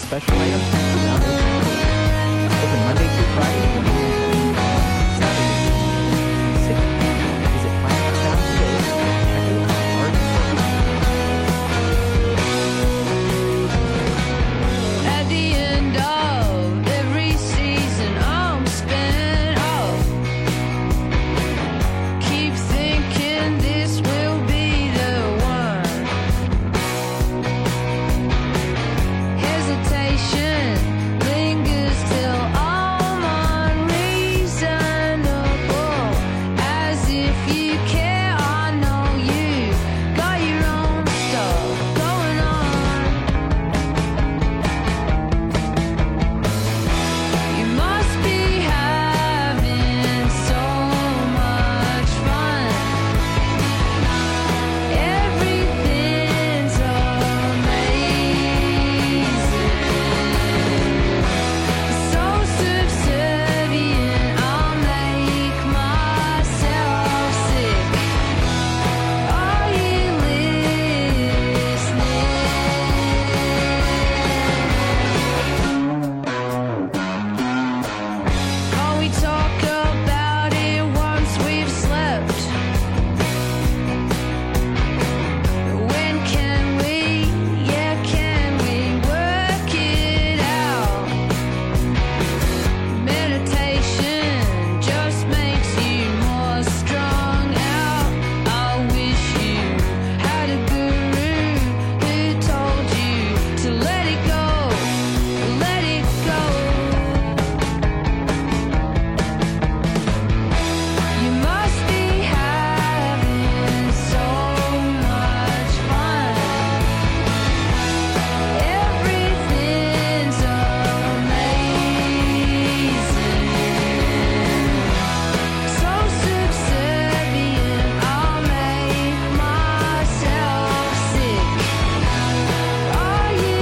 special items throughout the week. Open Monday through Friday, 1 a.m. to Saturday, 6 p.m. Visit Planet Sound today and check out our art. At the end of every season, I'm spent off. Keep thinking this will be the one. Hesitation lingers till I'm unreasonable. As if you care, I know you got your own stuff going on. You must be having so much fun. Everything's amazing. So subservient, I'll make myself sick. Are you listening? Can't we talk about it once we've slept? When can we, yeah, can we work it out? Meditation just makes you more strung out. I wish you had a guru who told you to let it go, let it go. You must be having so much fun. Everything's amazing. So subservient, I'll make myself sick. Are you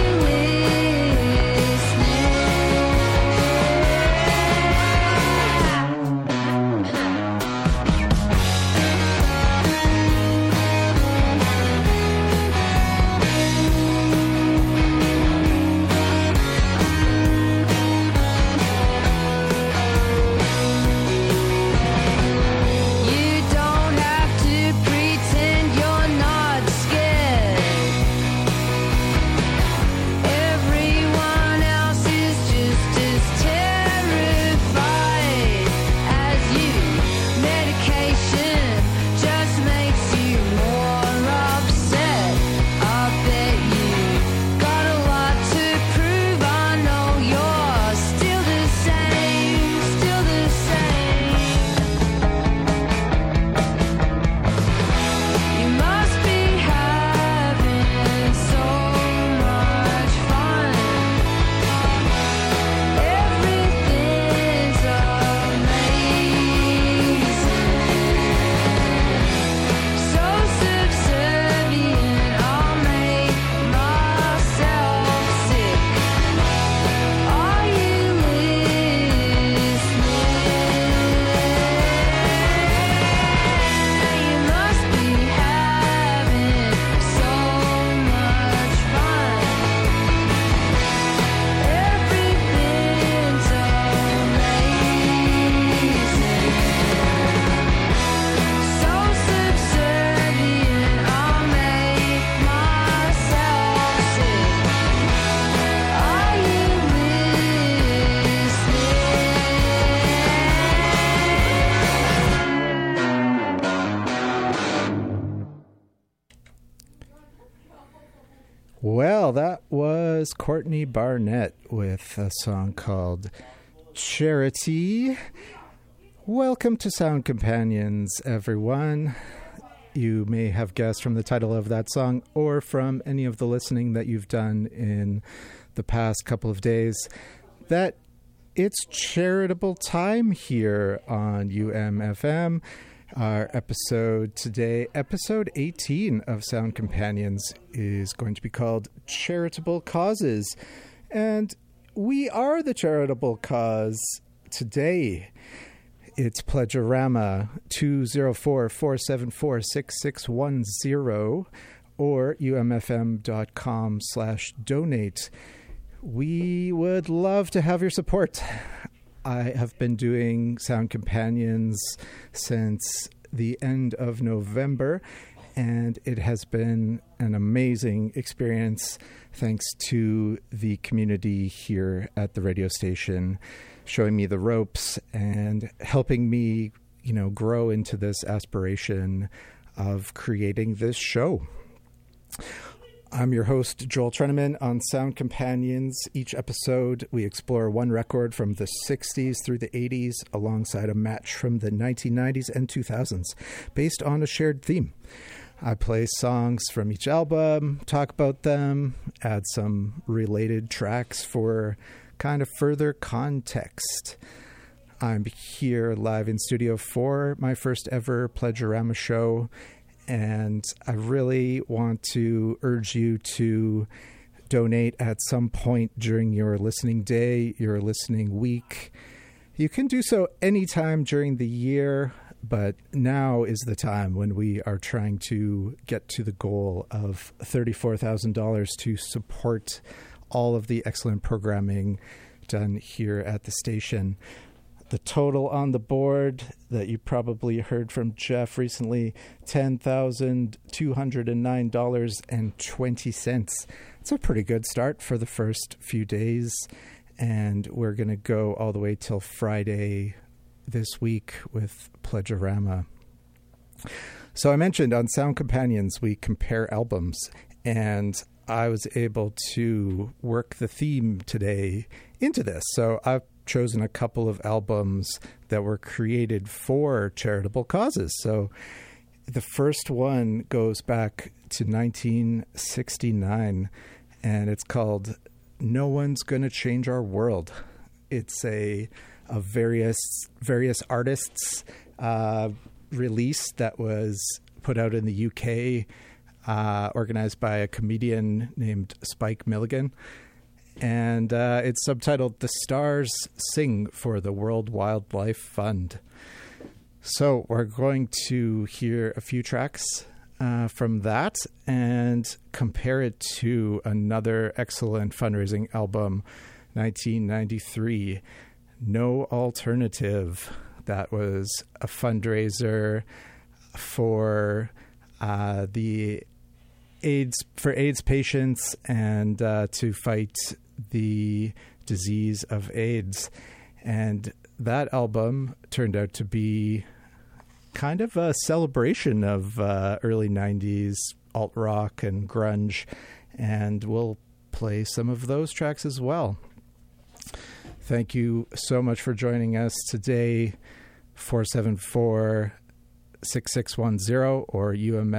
You don't have to pretend you're not scared. Everyone else is just as terrified as you. Medication just makes you more upset. I bet you got a lot to prove. I know you're still the same, still the same. You must be having so much fun. Everything's amazing. So subservient, I'll make myself sick. Are you listening? You must be having so much fun. Everything's amazing. So subservient, I'll make myself sick. Are you listening? Well, that was Courtney Barnett with a song called Charity. Welcome to Sound Companions, everyone. You may have guessed from the title of that song or from any of the listening that you've done in the past couple of days that it's charitable time here on UMFM. Our episode today, episode 18 of Sound Companions, is going to be called Charitable Causes. And we are the charitable cause today. It's Pledgerama 204-474-6610 or umfm.com/donate. we would love to have your support. I have been doing Sound Companions since the end of November, and it has been an amazing experience thanks to the community here at the radio station showing me the ropes and helping me, grow into this aspiration of creating this show. I'm your host, Joel Treneman, on Sound Companions. Each episode, we explore one record from the 60s through the 80s alongside a match from the 1990s and 2000s, based on a shared theme. I play songs from each album, talk about them, add some related tracks for kind of further context. I'm here live in studio for my first ever Pledgerama show, and I really want to urge you to donate at some point during your listening day, your listening week. You can do so anytime during the year, but now is the time when we are trying to get to the goal of $34,000 to support all of the excellent programming done here at the station. The total on the board that you probably heard from Jeff recently, $10,209.20. It's a pretty good start for the first few days, and we're going to go all the way till Friday this week with Pledgerama. So I mentioned on Sound Companions, we compare albums, and I was able to work the theme today into this. So I've chosen a couple of albums that were created for charitable causes. So the first one goes back to 1969, and it's called No One's Gonna Change Our World. It's a various artists release that was put out in the UK, organized by a comedian named Spike Milligan. And it's subtitled The Stars Sing for the World Wildlife Fund. So we're going to hear a few tracks from that and compare it to another excellent fundraising album, 1993, No Alternative. That was a fundraiser for the AIDS patients and to fight the disease of AIDS. And that album turned out to be kind of a celebration of early 90s alt-rock and grunge, and we'll play some of those tracks as well. Thank you so much for joining us today. 474-6610 or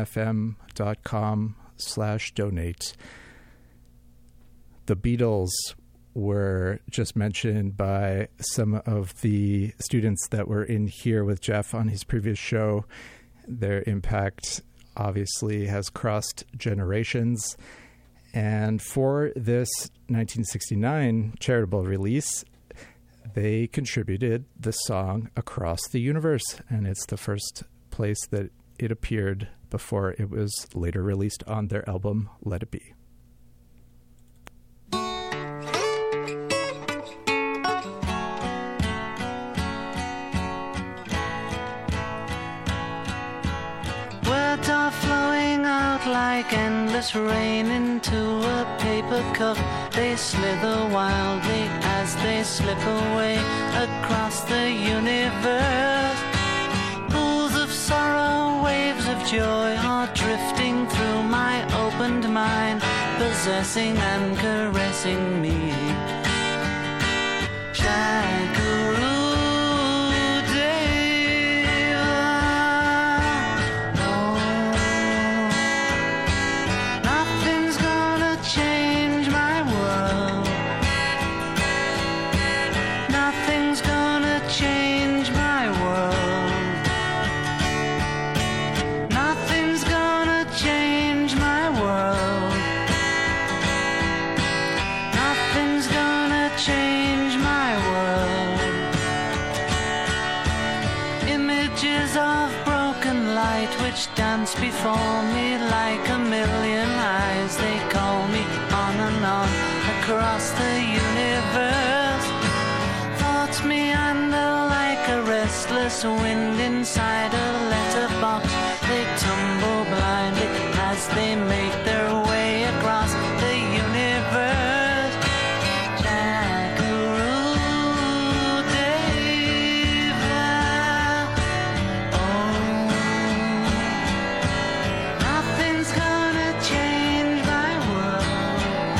umfm.com/donate. The Beatles were just mentioned by some of the students that were in here with Jeff on his previous show. Their impact obviously has crossed generations. And for this 1969 charitable release, they contributed the song Across the Universe, and it's the first place that it appeared before it was later released on their album Let It Be. Words are flowing out like endless rain into a paper cup. They slither wildly as they slip away across the universe. Pools of sorrow, waves of joy are drifting through my opened mind, possessing and caressing me. Shakuru. Dance before me like a million eyes. They call me on and on across the universe. Thoughts meander like a restless wind inside a letterbox. They tumble blindly as they make their way across the universe. Jackaroo David, oh, nothing's gonna change my world.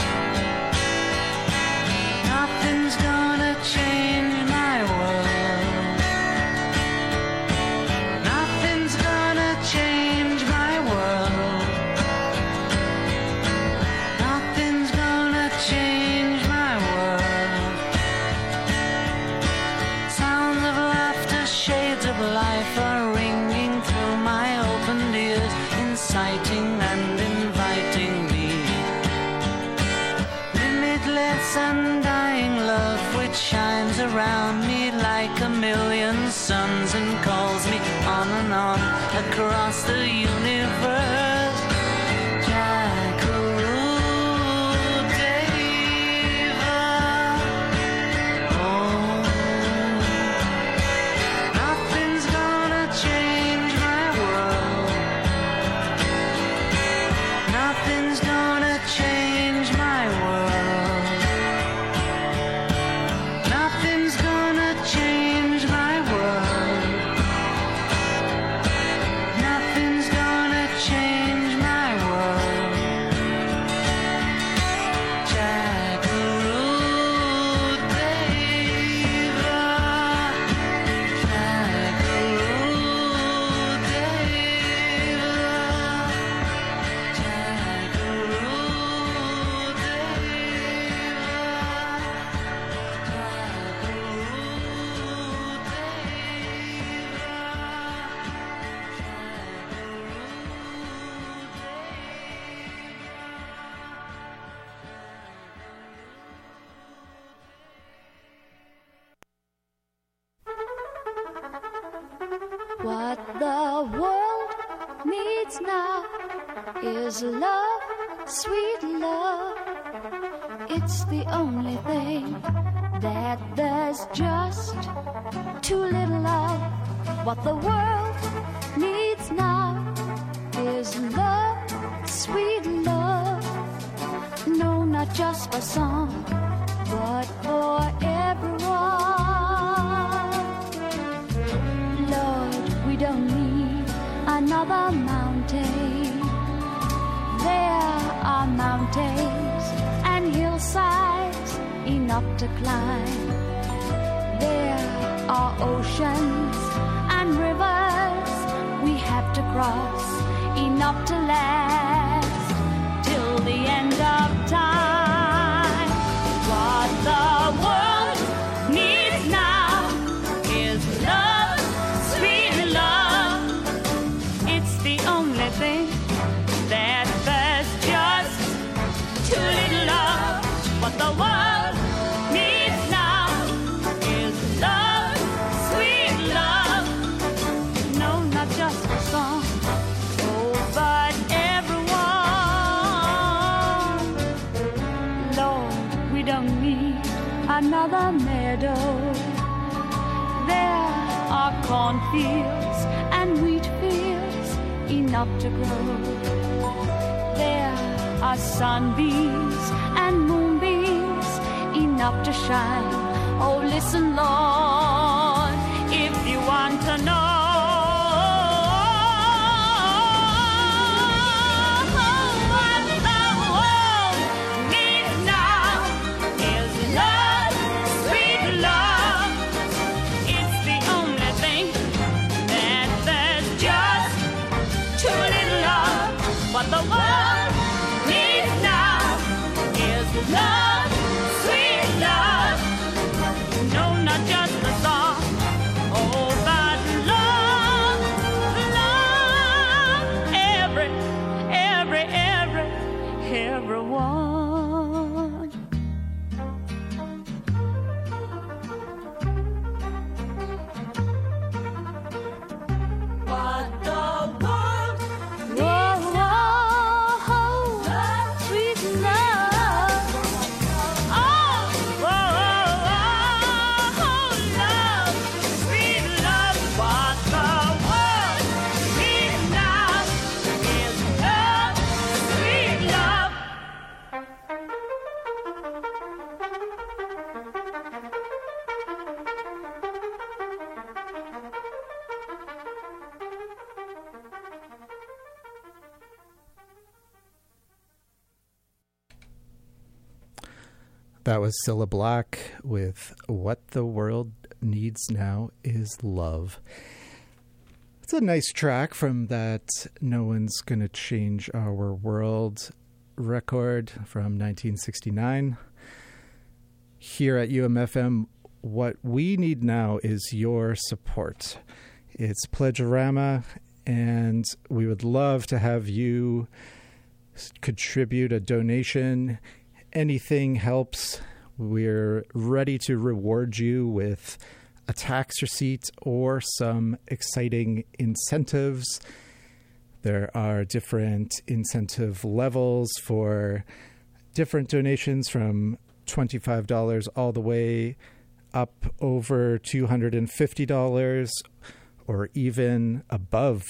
Nothing's gonna change my world. Nothing's gonna change my world. Nothing's gonna change my world. Sounds of laughter, shades of life are ringing through my opened ears, inciting and inviting me. Limitless undying love which shines around me like a million suns and calls me on and on across the universe. Jackaroo David, oh, nothing's gonna change my world. Nothing's gonna change my world. Nothing's gonna change my world. Nothing's gonna change my world. Jackaroo David, Jackaroo David, Jackaroo What the world needs now is love, sweet love. It's the only thing that there's just too little of. What the world needs now is love, sweet love. No, not just for some, but for everyone. Lord, we don't need another mountain. There are mountains and hillsides enough to climb. There are oceans and rivers we have to cross, enough to last till the end of time. What the world needs now is love, sweet love. It's the only thing that there's just too little of. What the world needs now is love, sweet love. No, not just a song, oh, but everyone. Lord, we don't need another meadow. There are cornfields and wheat fields enough to grow. There are sunbeams and moonbeams enough to shine. Oh, listen, Lord, if you want to know. What the world needs now is love, sweet love. It's the only thing that there's just too little of. What the world needs now is love, sweet love. No, not just a song, oh, but love. That was Cilla Black with What the World Needs Now Is Love. It's a nice track from that No One's Gonna Change Our World record from 1969. Here at UMFM, what we need now is your support. It's Pledge-orama, and we would love to have you contribute a donation. Anything helps. We're ready to reward you with a tax receipt or some exciting incentives. There are different incentive levels for different donations, from $25 all the way up over $250, or even above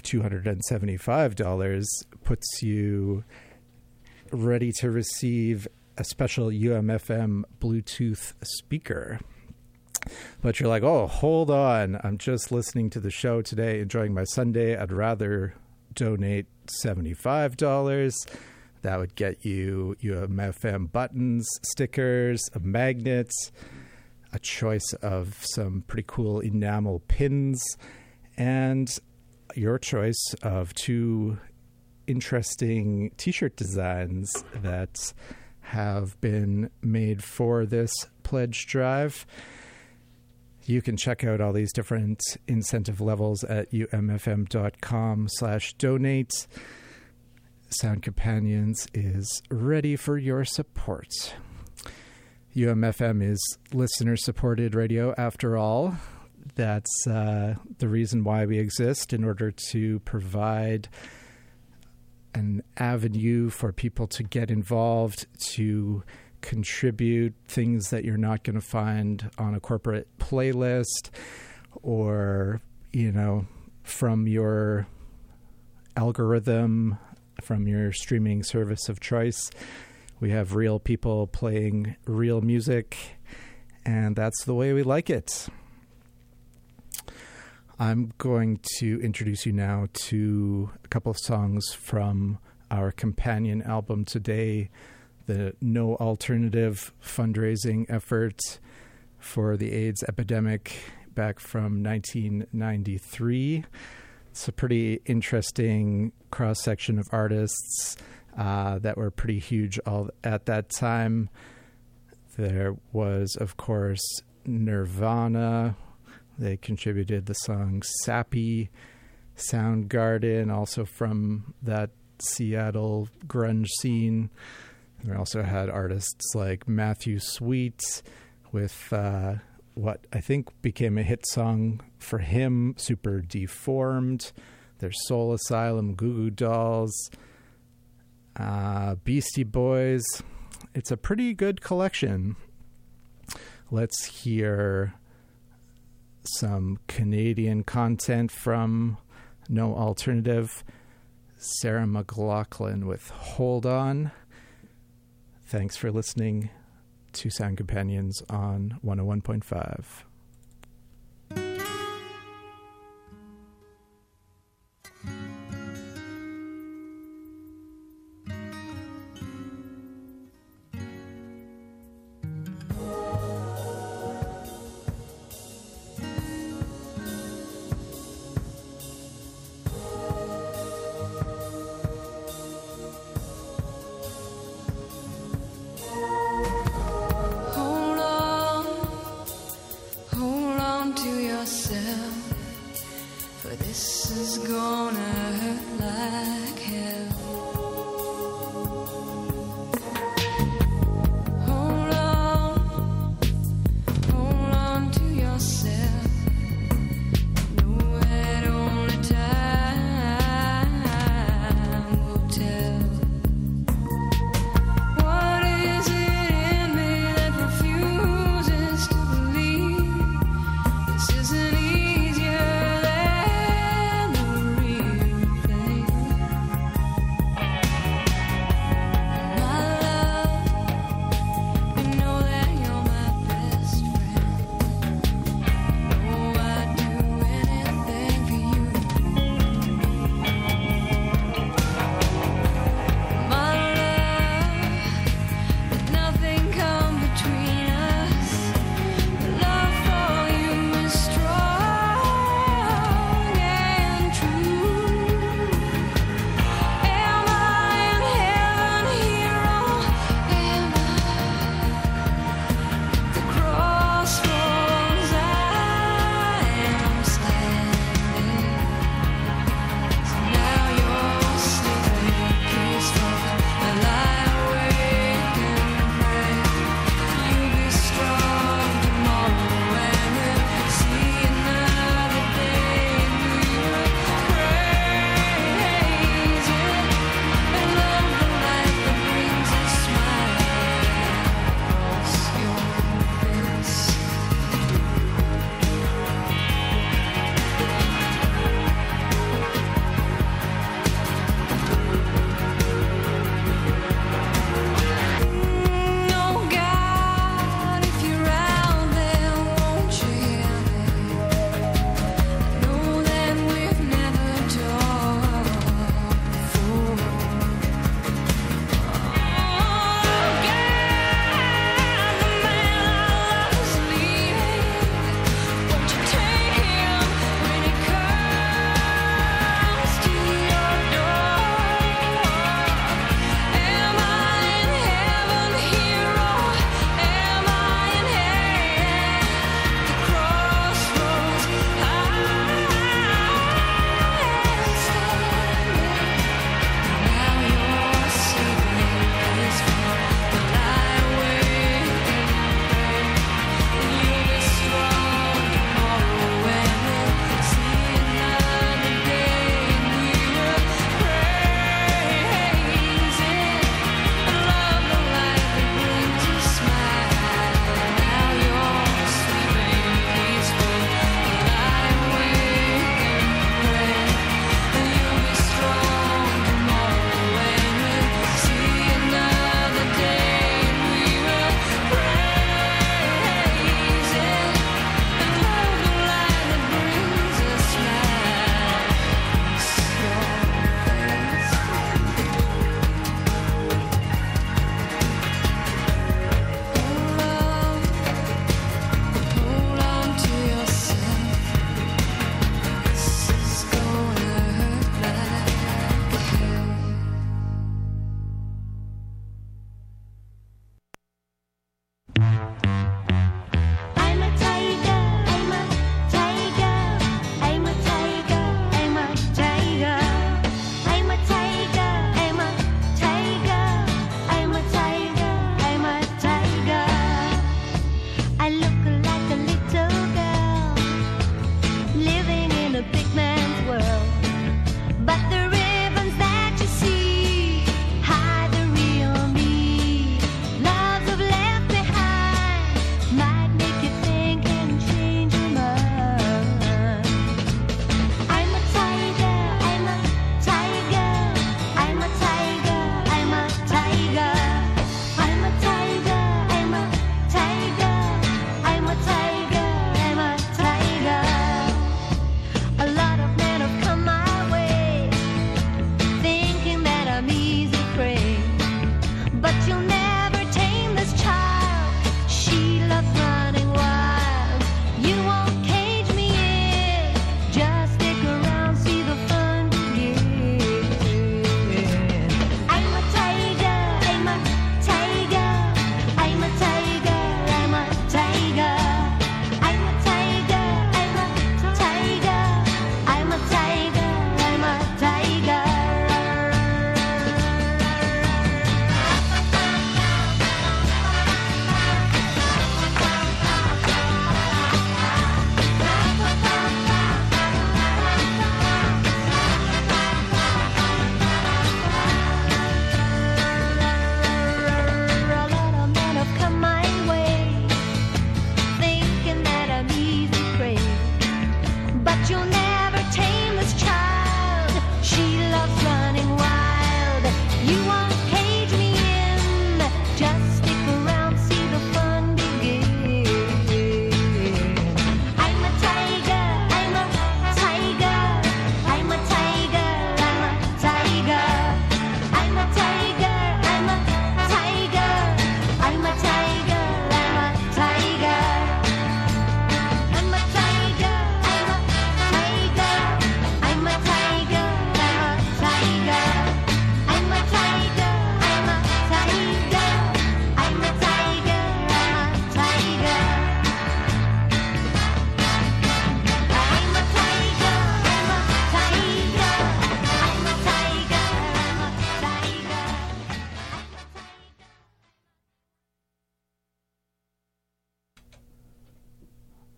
$275 puts you ready to receive a special UMFM Bluetooth speaker. But you're like, oh, hold on. I'm just listening to the show today, enjoying my Sunday. I'd rather donate $75. That would get you UMFM buttons, stickers, a magnet, a choice of some pretty cool enamel pins, and your choice of 2 interesting t-shirt designs that have been made for this pledge drive. You can check out all these different incentive levels at umfm.com/donate. Sound Companions is ready for your support. UMFM is listener-supported radio, after all. That's the reason why we exist, in order to provide an avenue for people to get involved, to contribute things that you're not going to find on a corporate playlist, or, from your algorithm, from your streaming service of choice. We have real people playing real music, and that's the way we like it. I'm going to introduce you now to a couple of songs from our companion album today, the No Alternative fundraising effort for the AIDS epidemic back from 1993. It's a pretty interesting cross-section of artists that were pretty huge at that time. There was, of course, Nirvana. They contributed the song Sappy. Soundgarden, also from that Seattle grunge scene. We also had artists like Matthew Sweet with what I think became a hit song for him, Super Deformed. There's Soul Asylum, Goo Goo Dolls, Beastie Boys. It's a pretty good collection. Let's hear some Canadian content from No Alternative. Sarah McLachlan with Hold On. Thanks for listening to Sound Companions on 101.5. Hold on,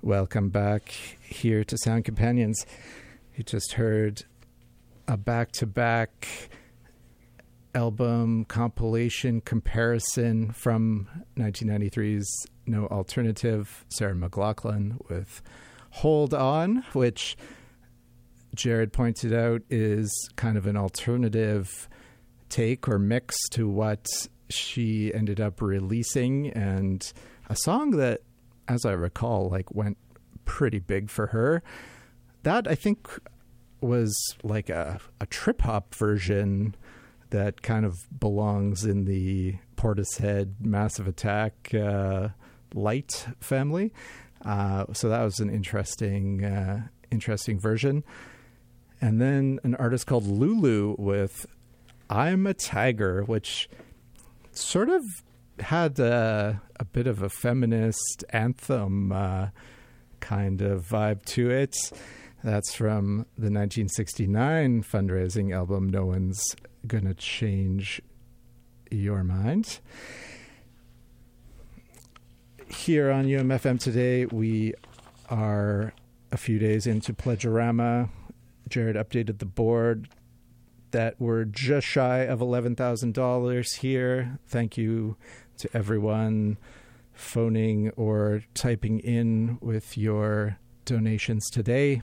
Welcome back here to Sound Companions. You just heard a back-to-back album compilation comparison from 1993's No Alternative, Sarah McLachlan with Hold On, which Jared pointed out is kind of an alternative take or mix to what she ended up releasing, and a song that, as I recall, like went pretty big for her. That, I think, was like a trip hop version that kind of belongs in the Portishead Massive Attack light family. So that was an interesting version. And then an artist called Lulu with I'm a Tiger, which sort of had a bit of a feminist anthem kind of vibe to it. That's from the 1969 fundraising album, No One's Gonna Change Your Mind. Here on UMFM today, we are a few days into Pledgerama. Jared updated the board that we're just shy of $11,000 here. Thank you to everyone phoning or typing in with your donations today.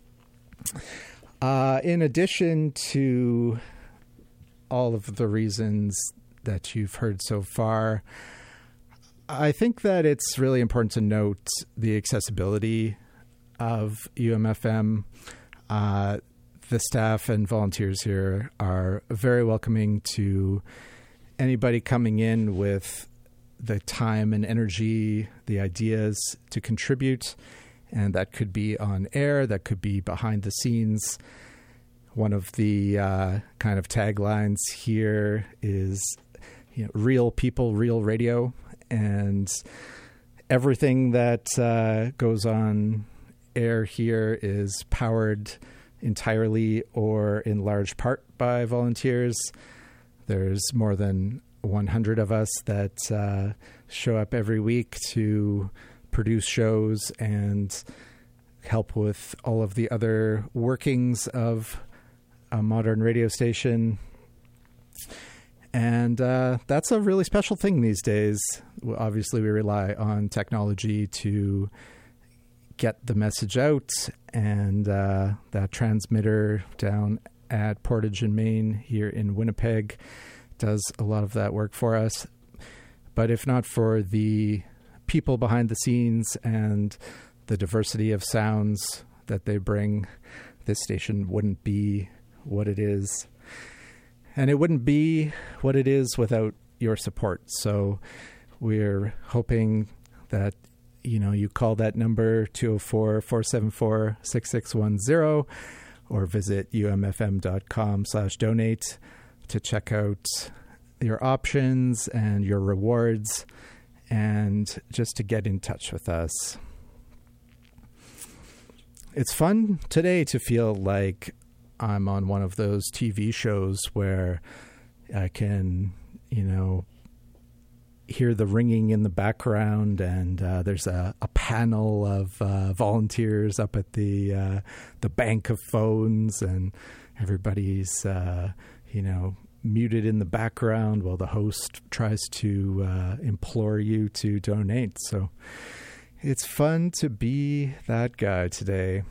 In addition to all of the reasons that you've heard so far, I think that it's really important to note the accessibility of UMFM. The staff and volunteers here are very welcoming to anybody coming in with the time and energy, the ideas to contribute. And that could be on air, that could be behind the scenes. One of the kind of taglines here is, real people, real radio. And everything that goes on air here is powered entirely or in large part by volunteers. There's more than 100 of us that show up every week to produce shows and help with all of the other workings of a modern radio station. And that's a really special thing these days. Obviously, we rely on technology to get the message out, and that transmitter down at Portage in Maine here in Winnipeg does a lot of that work for us. But if not for the people behind the scenes and the diversity of sounds that they bring, this station wouldn't be what it is. And it wouldn't be what it is without your support. So we're hoping that, you call that number 204-474-6610 or visit umfm.com/donate to check out your options and your rewards and just to get in touch with us. It's fun today to feel like I'm on one of those TV shows where I can, hear the ringing in the background, and there's a panel of volunteers up at the bank of phones, and everybody's, muted in the background while the host tries to implore you to donate. So it's fun to be that guy today.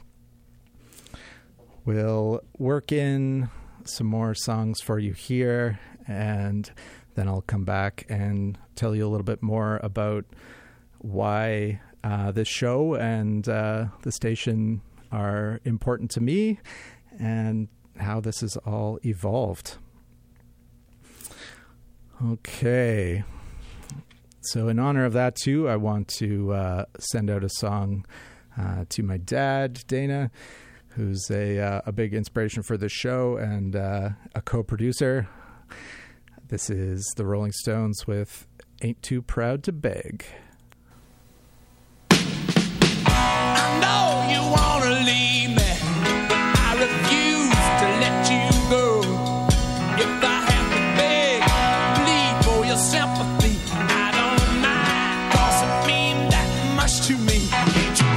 We'll work in some more songs for you here, and then I'll come back and tell you a little bit more about why this show and the station are important to me and how this has all evolved. Okay. So in honor of that, too, I want to send out a song to my dad, Dana, who's a big inspiration for this show and a co-producer. This is the Rolling Stones with Ain't Too Proud to Beg. I know you want to leave me. I refuse to let you go. If I have to beg, plead for your sympathy, I don't mind, 'cause it means that much to me.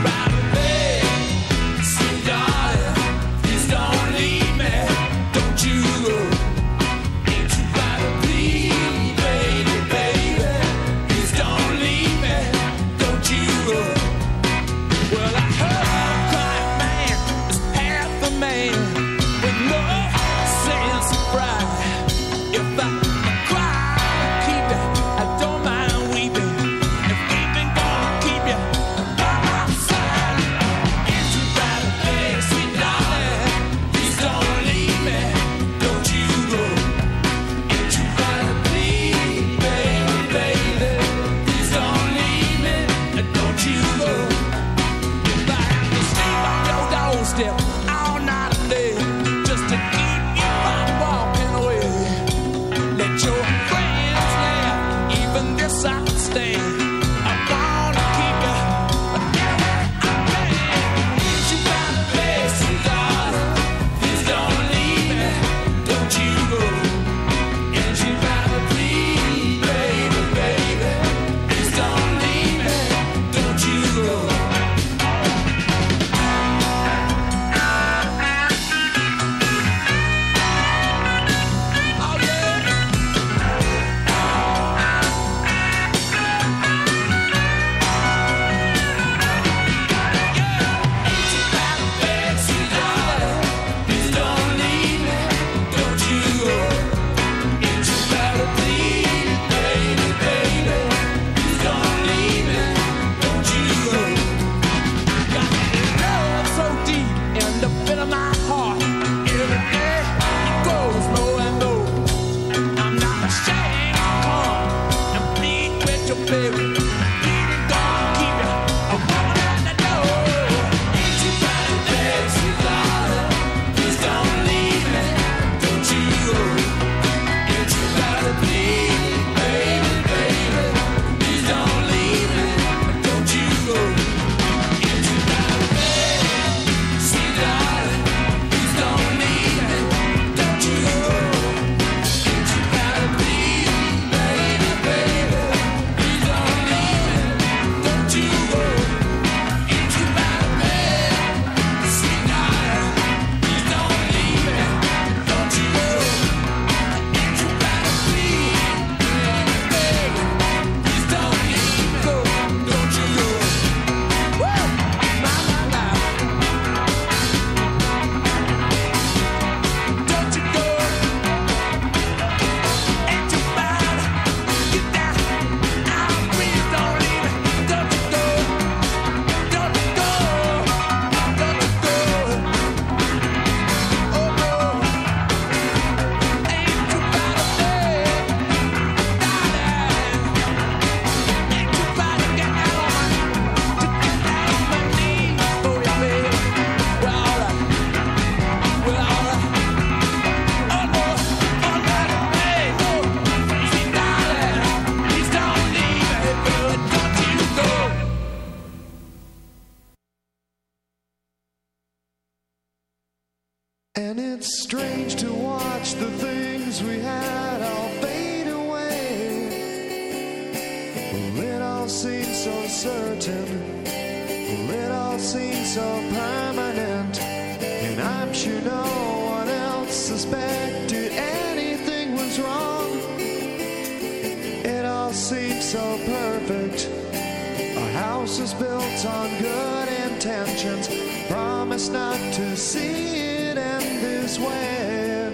And it's strange to watch the things we had all fade away. Well, it all seems so certain. Well, it all seems so permanent. And I'm sure no one else suspected anything was wrong. It all seems so perfect. Our house is built on good intentions. Promise not to see it end this way.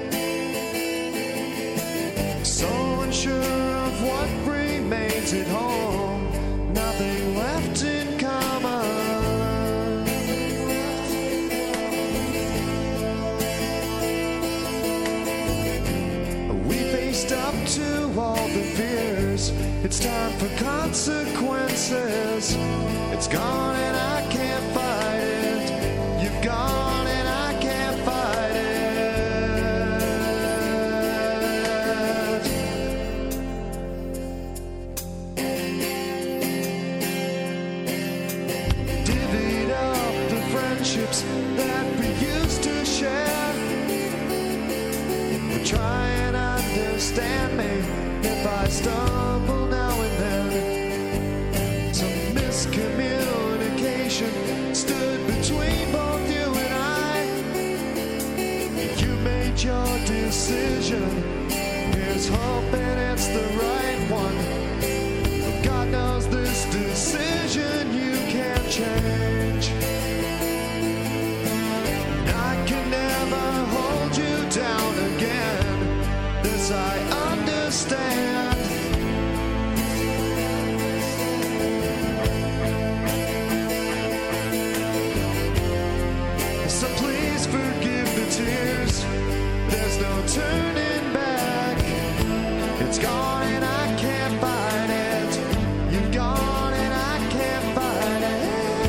So unsure of what remains at home. Nothing left in common. We faced up to all the fears. It's time for consequences. It's gone and I can't fight it. You've gone and I can't fight it. Divvied up the friendships that we used to share. Try and understand me if I stumble now and then. Some miscommunication stood between both you and I. You made your decision. Here's hoping it's the right one. But God knows this decision you can't change. I can never hold you down again. This I understand. So please forgive the tears. There's no turning back. It's gone and I can't fight it. You've gone and I can't fight it.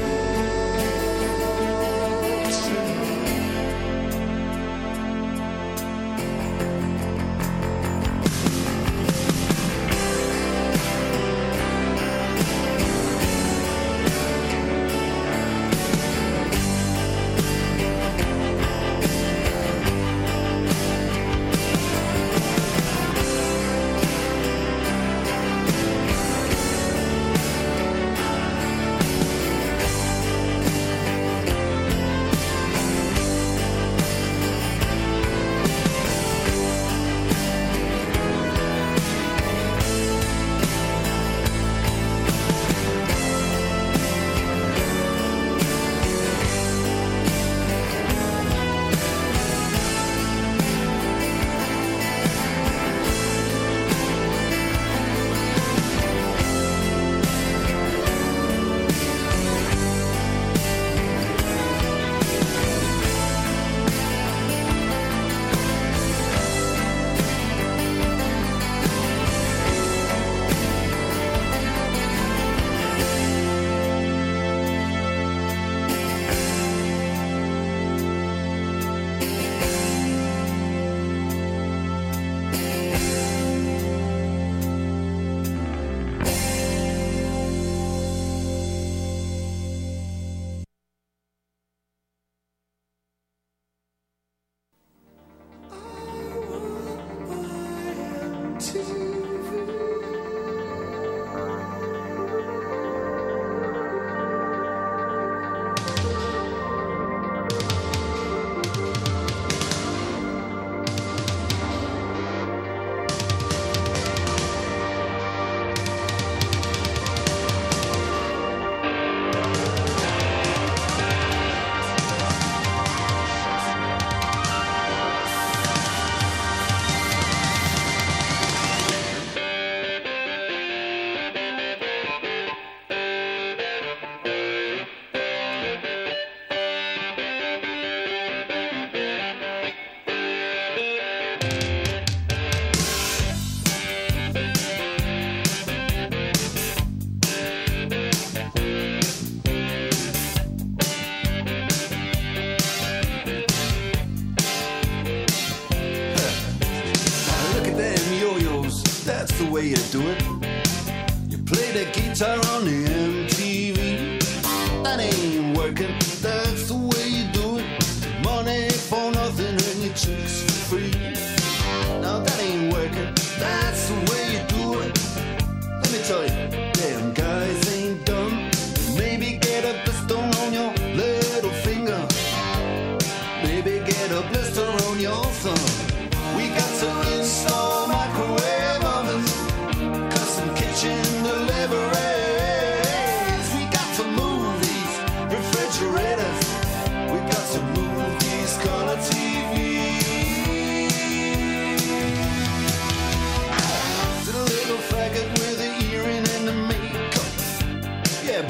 way you do it. You play the guitar on the MTV. That ain't working, that's the way you do it. Money for nothing.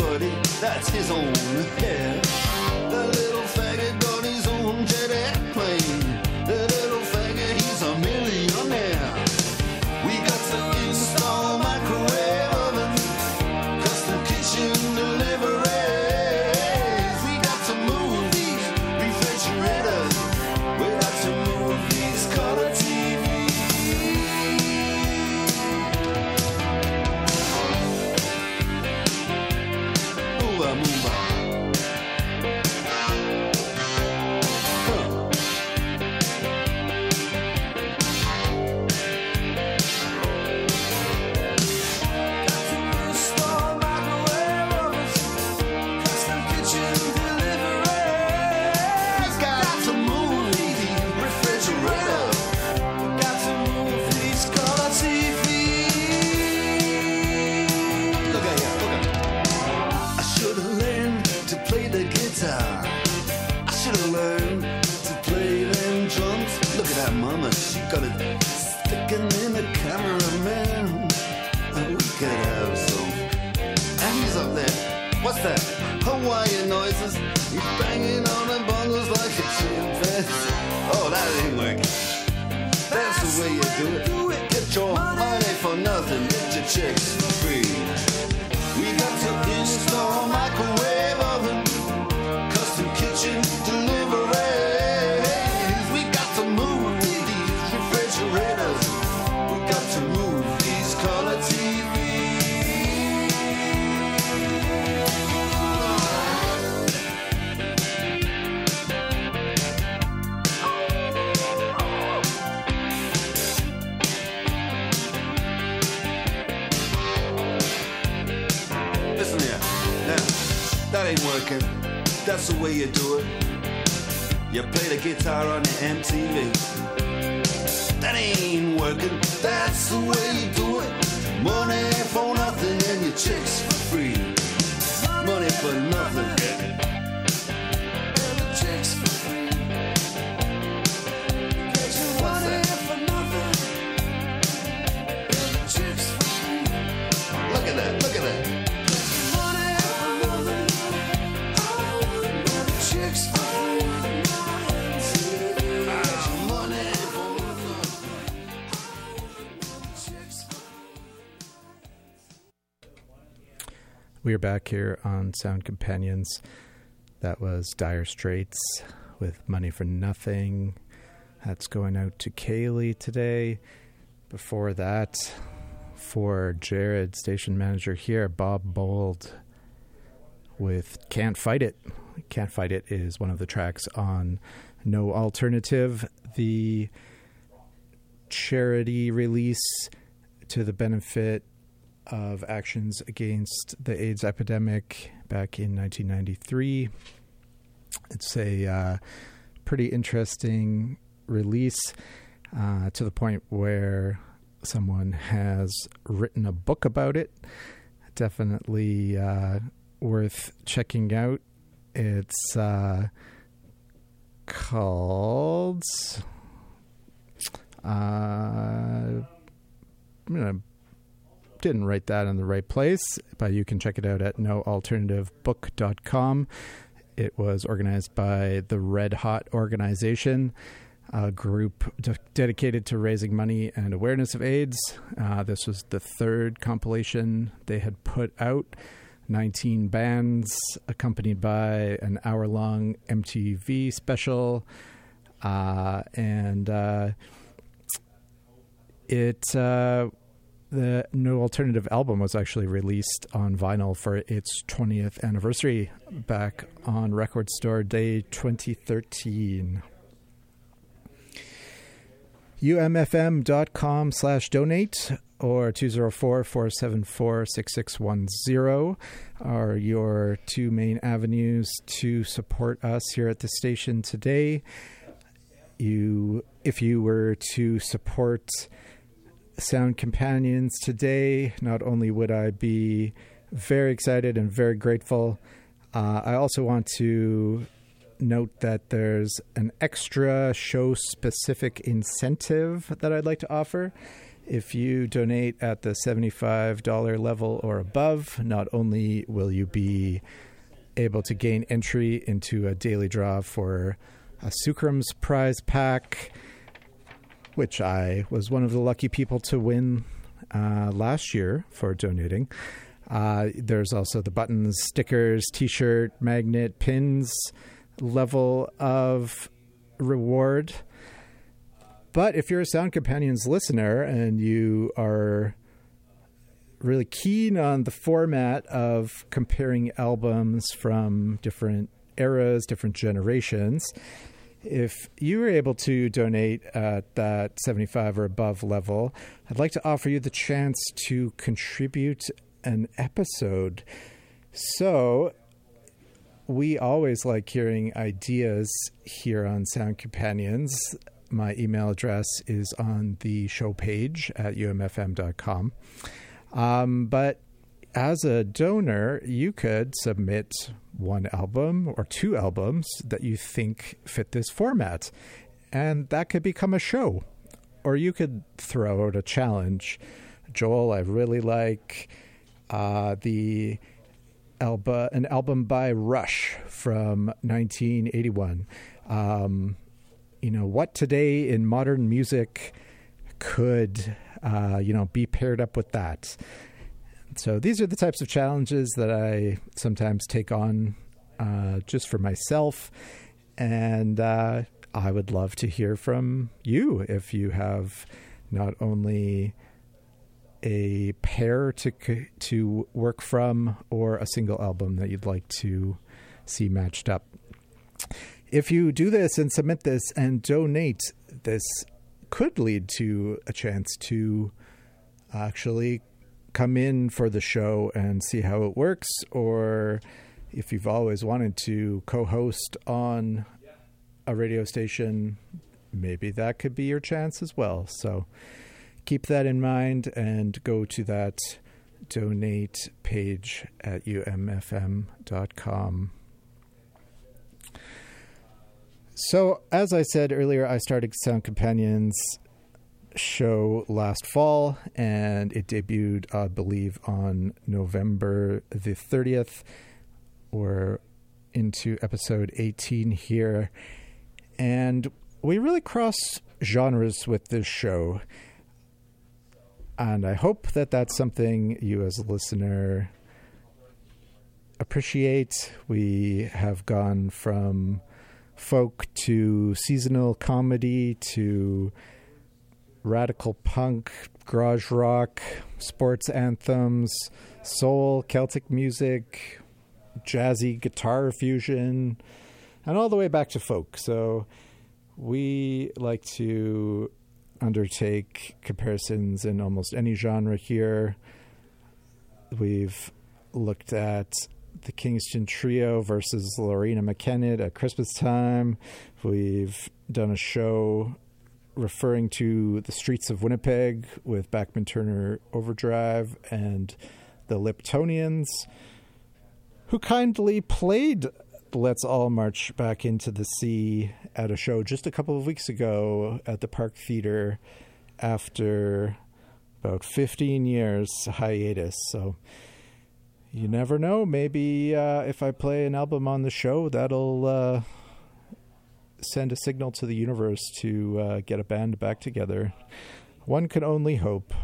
buddy, that's his own hair. The little faggot got his own jet airplane. The little faggot, he's a millionaire. We got to install microwave oven, custom kitchen deliveries. We got to move these refrigerators. We got to move these color TVs. Move on, move on. Got it sticking in the cameraman. We could have some. And he's up there. What's that? Hawaiian noises. He's banging on the bongos like a chimpanzee. Oh, that ain't working. That's the way you do it. Get your money for nothing. Get your chicks for free. We got to install microwave oven, custom kitchen deliveries. We got to move refrigerators. We got to move these color TVs. Listen here, now, that ain't working. That's the way you do it. You play the guitar on the MTV. That ain't working, that's the way you do it. Money for nothing and your chicks for free. Money for nothing and your chicks for free. What's that? Look at that, look at that. Money for nothing, chicks for free. We are back here on Sound Companions. That was Dire Straits with Money for Nothing. That's going out to Kaylee today. Before that, for Jared, station manager here, Bob Bold with Can't Fight It. Can't Fight It is one of the tracks on No Alternative, the charity release to the benefit of actions against the AIDS epidemic back in 1993. It's a pretty interesting release to the point where someone has written a book about it. Definitely worth checking out. It's called... didn't write that in the right place, but you can check it out at noalternativebook.com. It was organized by the Red Hot Organization, a group dedicated to raising money and awareness of AIDS. This was the third compilation they had put out, 19 bands, accompanied by an hour-long MTV special. The No Alternative album was actually released on vinyl for its 20th anniversary back on Record Store Day 2013. umfm.com/donate or 204-474-6610 are your two main avenues to support us here at the station today. If you were to support Sound Companions today, not only would I be very excited and very grateful, I also want to note that there's an extra show-specific incentive that I'd like to offer. If you donate at the $75 level or above, not only will you be able to gain entry into a daily draw for a Sucrum's prize pack, which I was one of the lucky people to win last year for donating. There's also the buttons, stickers, t-shirt, magnet, pins level of reward. But if you're a Sound Companions listener and you are really keen on the format of comparing albums from different eras, different generations, if you were able to donate at that 75 or above level, I'd like to offer you the chance to contribute an episode. So we always like hearing ideas here on Sound Companions. My email address is on the show page at umfm.com. But as a donor, you could submit one album or two albums that you think fit this format, and that could become a show. Or you could throw out a challenge. Joel, I really like an album by Rush from 1981. What today in modern music could, be paired up with that? So these are the types of challenges that I sometimes take on just for myself. And I would love to hear from you if you have not only a pair to work from or a single album that you'd like to see matched up. If you do this and submit this and donate, this could lead to a chance to actually come in for the show and see how it works. Or if you've always wanted to co-host on a radio station, maybe that could be your chance as well. So keep that in mind and go to that donate page at umfm.com. So, as I said earlier, I started Sound Companions show last fall, and it debuted, I believe, on November the 30th. We're into episode 18 here, and we really cross genres with this show, and I hope that that's something you as a listener appreciate. We have gone from folk to seasonal comedy to radical punk, garage rock, sports anthems, soul, Celtic music, jazzy guitar fusion, and all the way back to folk. So we like to undertake comparisons in almost any genre here. We've looked at the Kingston Trio versus Lorena McKennitt at Christmas time. We've done a show referring to the streets of Winnipeg with Bachman Turner Overdrive and the Liptonians, who kindly played Let's All March Back into the Sea at a show just a couple of weeks ago at the Park Theater after about 15 years hiatus. So you never know. Maybe if I play an album on the show, that'll send a signal to the universe to get a band back together. One can only hope.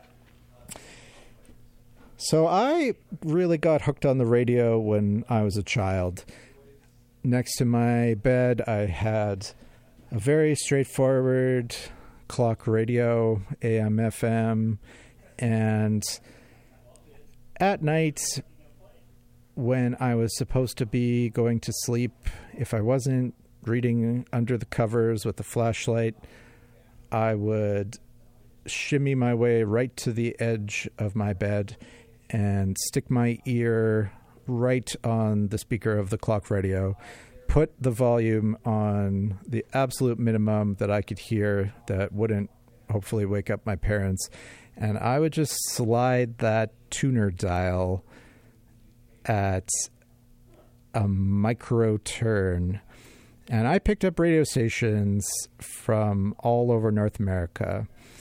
So I really got hooked on the radio when I was a child. Next to my bed, I had a very straightforward clock radio, AM, FM, and at night, when I was supposed to be going to sleep, if I wasn't reading under the covers with a flashlight, I would shimmy my way right to the edge of my bed and stick my ear right on the speaker of the clock radio, put the volume on the absolute minimum that I could hear that wouldn't hopefully wake up my parents, and I would just slide that tuner dial at a micro turn. And I picked up radio stations from all over North America.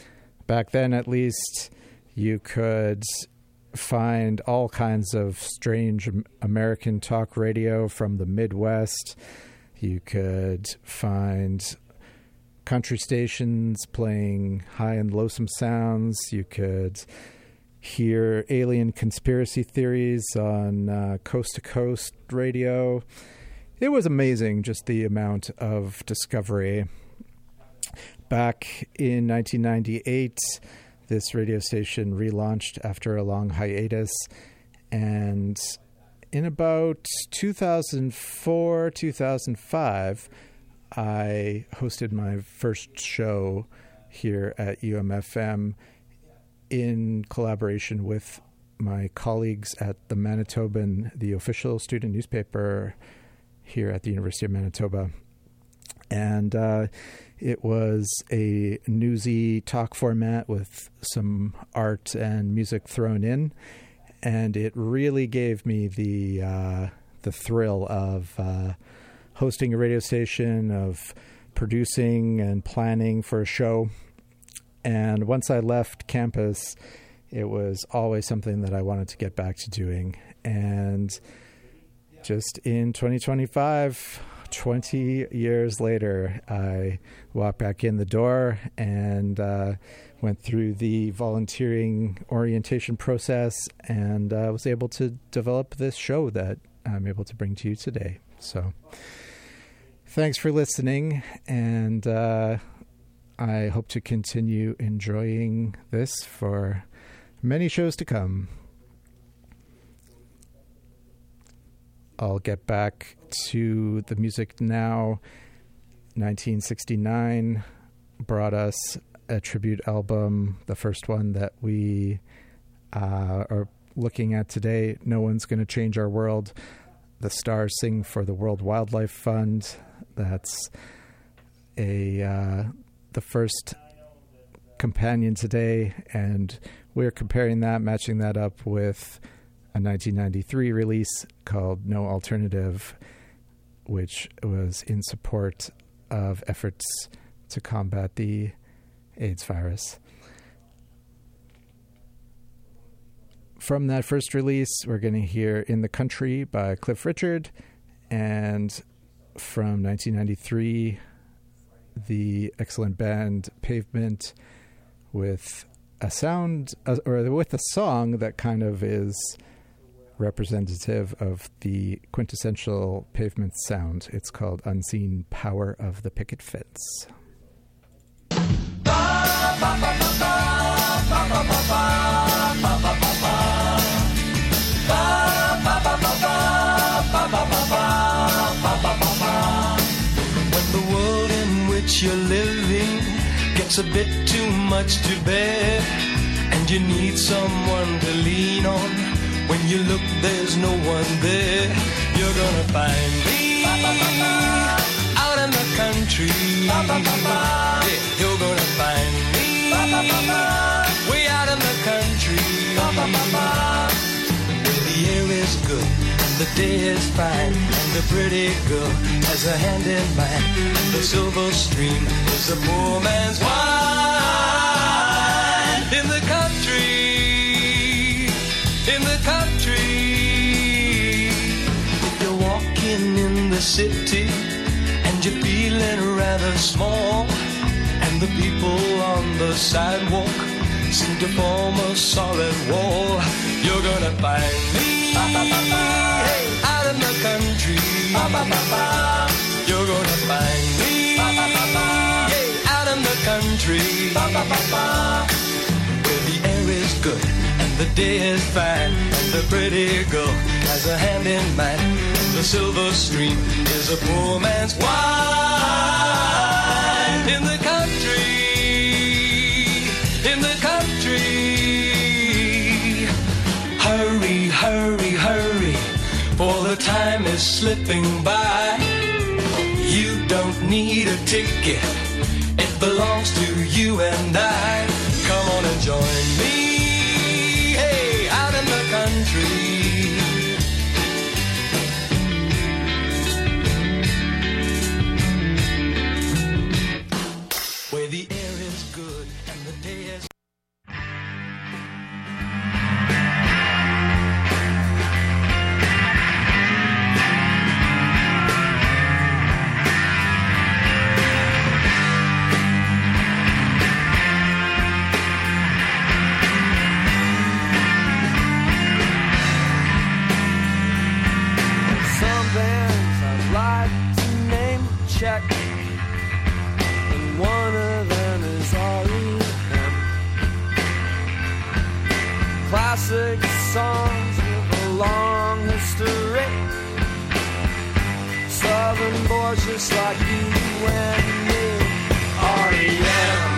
back then at least, you could find all kinds of strange American talk radio from the Midwest. You could find country stations playing high and lonesome sounds. You could hear alien conspiracy theories on Coast to Coast radio. It was amazing, just the amount of discovery. Back in 1998, this radio station relaunched after a long hiatus, and in about 2004, 2005, I hosted my first show here at UMFM in collaboration with my colleagues at the Manitoban, the official student newspaper here at the University of Manitoba. And it was a newsy talk format with some art and music thrown in, and it really gave me the thrill of hosting a radio station, of producing and planning for a show. And once I left campus, it was always something that I wanted to get back to doing. And just in 2025, 20 years later, I walked back in the door and went through the volunteering orientation process, and was able to develop this show that I'm able to bring to you today. So thanks for listening, and I hope to continue enjoying this for many shows to come. I'll get back to the music now. 1969 brought us a tribute album, the first one that we are looking at today, No One's Gonna Change Our World. The Stars Sing for the World Wildlife Fund. That's the first companion today, and we're comparing that, matching that up with a 1993 release called No Alternative, which was in support of efforts to combat the AIDS virus. From that first release, we're going to hear In the Country by Cliff Richard, and from 1993, the excellent band Pavement with a sound, or with a song that kind of is representative of the quintessential Pavement sound. It's called Unseen Power of the Picket Fence. When the world in which you're living gets a bit too much to bear, and you need someone to lean on, when you look there's no one there, you're gonna find me out in the country. Yeah, you're gonna find me way out in the country, where the air is good and the day is fine, and the pretty girl has a hand in mine, and the silver stream is a poor man's wine. In the country, in the country, if you're walking in the city and you're feeling rather small, and the people on the sidewalk seem to form a solid wall, you're gonna find me out in the country. You're gonna find me out in the country, where the air is good and the day is fine, and the pretty girl has a hand in mine, and the silver stream is a poor man's wine. In the country, in the country, hurry, hurry, hurry, for the time is slipping by. You don't need a ticket, it belongs to you and I. Come on and join me, hey, out in the country. Where the air is good and the day is stars just like you and me. R.E.M.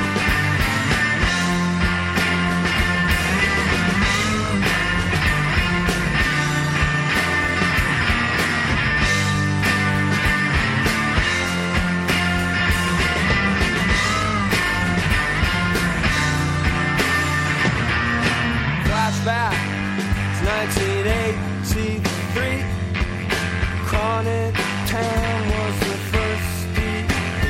Flashback to 1983. Chronic Town was the first EP.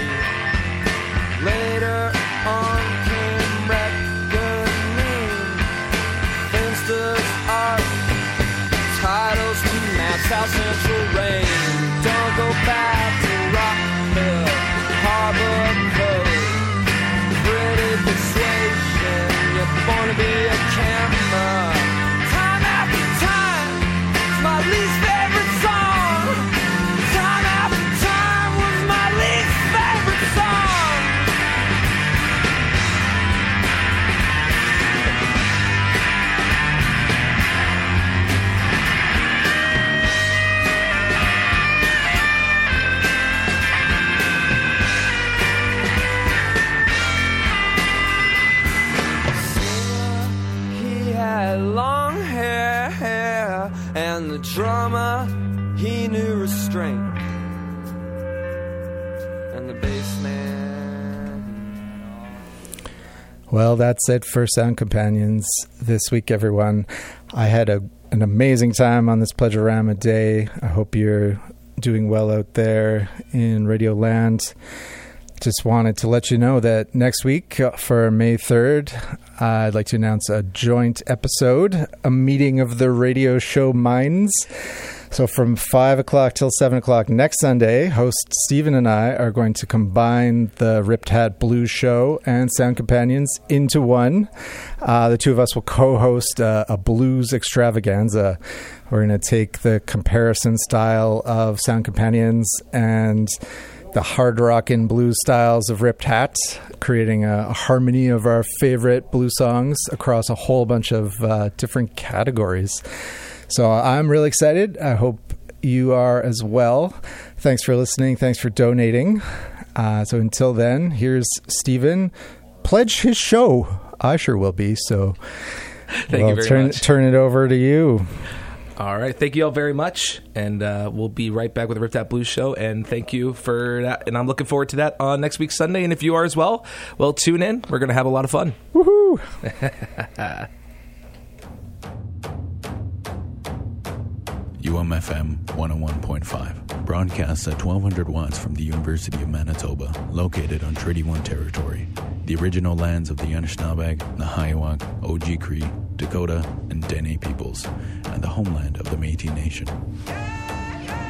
Later on came Reckoning, Finster's Art, titles to Maps South Central Rain. Don't go back to Rock Hill, Harbor Code, pretty persuasion. You're born to be a camera. Time after time, it's my least favorite song. Time after time was my least favorite song. He had long hair, and the drummer, he knew restraint. And the bass man. Well, that's it for Sound Companions this week, everyone. I had an amazing time on this Pleasurama Day. I hope you're doing well out there in Radio Land. Just wanted to let you know that next week, for May 3rd, I'd like to announce a joint episode, a meeting of the radio show minds. So from 5 o'clock till 7 o'clock next Sunday, host Stephen and I are going to combine the Ripped Hat Blues Show and Sound Companions into one. The two of us will co-host a blues extravaganza. We're going to take the comparison style of Sound Companions and the hard rock and blues styles of Ripped Hat, creating a harmony of our favorite blues songs across a whole bunch of different categories. So I'm really excited. I hope you are as well. Thanks for listening. Thanks for donating. So until then, here's Stephen. Pledge his show. I sure will be. So Thank you very much. Turn it over to you. All right. Thank you all very much. And we'll be right back with the Ripped Hat Blues Show. And thank you for that. And I'm looking forward to that on next week's Sunday. And if you are as well, tune in. We're going to have a lot of fun. Woohoo! UMFM 101.5 broadcasts at 1200 watts from the University of Manitoba, located on Treaty 1 territory, the original lands of the Anishinaabeg, Nahiawak, Oji-Cree, Dakota, and Dene peoples, and the homeland of the Métis Nation.